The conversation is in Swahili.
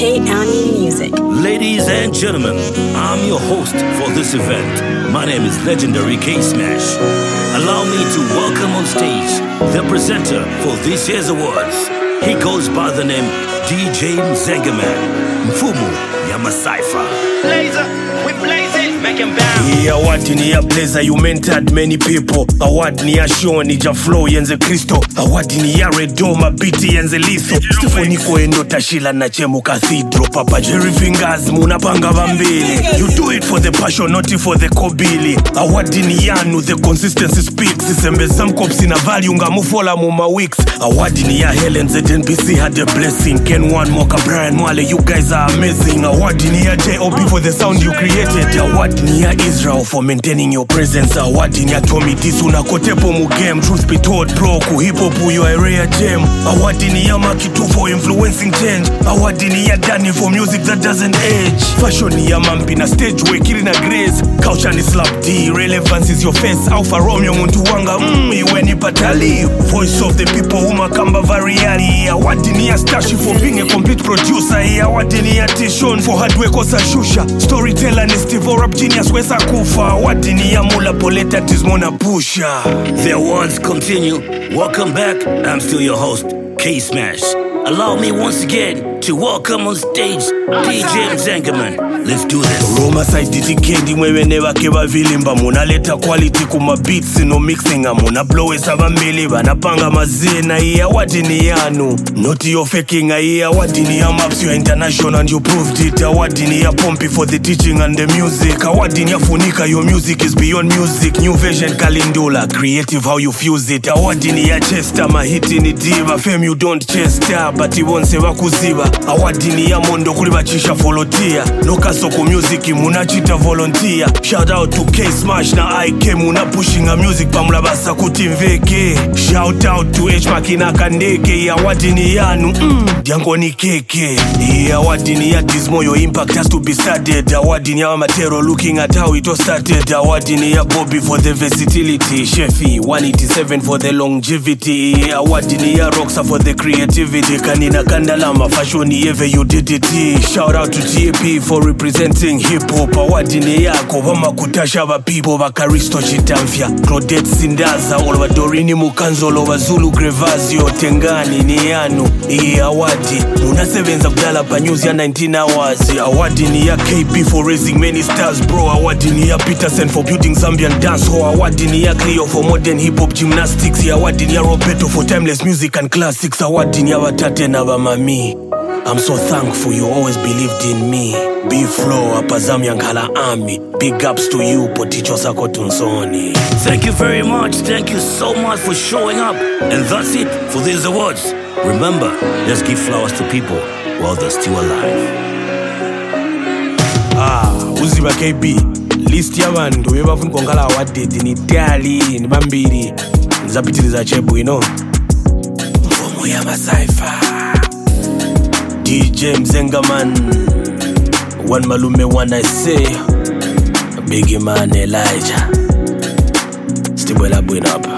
K Annie Music. Ladies and gentlemen, I'm your host for this event. My name is legendary K-Smash. Allow me to welcome on stage the presenter for this year's awards. He goes by the name DJ Mzengaman, Mfumu Yamasaifa. Blazer, we blaze it, make him bounce. Award ni ya Blazer, you mentored many people. Award ni ya Sean, ni ja Flow, yenze Kristo. Award ni ya Redo, mabiti yenze Litho. Stefaniko endo tashila na chemu cathedral. Papa Jerry Fingers, munapanga vambili. You do it for the passion, not for the kobili. Award ni yanu, the consistency speaks. Isembe some cops in a value, nga mufola muma weeks. Award ni ya Helen, ZNBC had a blessing. Ken One, Moka, Brian Mwale, you guys are amazing. Award ni ya J.O.B. for the sound you created. Award ni ya Israel for maintaining your presence. Award ni ya Tommy Disu na kotepo mu game. Truth be told bro, ku hip hop you are a rare gem. Award ni ya Makitu for influencing change. Award ni ya Danny for music that doesn't age. Fashion ni ya Mampi na stage we killing a grace. Culture ni slap D, relevance is your face. Alpha Romeo muntu wanga iwe ni patali. Voice of the people umakamba variari. Award ni ya Stashi for being a complete producer. Award ni ya Tishon for hard work osa shusha. Storyteller ni Steve Rap genius wesa kufa. Award ni ya Mula Poleta Tizmona Pusha. The awards continue. Welcome back. I'm still your host, K-Smash. Allow me once again to welcome on stage DJ Mzengaman. Let's do this. Roma side DTK mwewe wake bavilimba. Munaleta quality kuma beats no mixing. Muna blow esaba mbili banapanga mazina. Award ni yanu, not your faking. Award ni ya Maps, you're international and you proved it. Award ni ya Pompey for the teaching and the music. Award ni ya Funika, your music is beyond music. New version Kalindula, creative how you fuse it. Award ni ya Chester, mahiti ni diva. Fame you don't chester, but you won't save kuziba. Award ni ya Mondo kulibachisha volunteer. No kasoko music munachita volunteer. Shout out to K-Smash na IK muna pushing a music pamulabasa kutimveke. Shout out to H Makina Kandeke. Award ni yanu, Diango ni keke. Award ni ya Dismo, your impact has to be studied. Award ni ya Matero looking at how it all started. Award ni ya Bobby for the versatility. Shefi 187 for the longevity. Award ni ya Roxa for the creativity. Kanina Kandalama fashion ever you did it. Shout out to TAP for representing hip hop. Award ni yako vama kutasha ba people bakaristo chitamfya. Claudette Sindaza olwa Dorini Mukanzo wa Zulu Grevazio Tengani ni yanu. Award muna sevenza kudala pa news ya 19 hours. Award ni ya KB for raising many stars bro. Award ni ya Peterson for building Zambian dance hall. Award ni ya Cleo for modern hip hop gymnastics. Award ni ya Roberto for timeless music and classics. Award ni ya Watate na Bamami. I'm so thankful you always believed in me. B-Flow, Apazam Yankala Army. Big ups to you, Poticho Sako Tunsoni. Thank you very much. Thank you so much for showing up. And that's it for these awards. Remember, let's give flowers to people while they're still alive. Uziba KB. List ya bandu weba fun kongala award date ni tali ni bambiri. Nzapitiliza chebu Mfumu Yamasaifa. DJ Mzengaman, one malume one I say, big man Elijah, Stibwela Bwin up.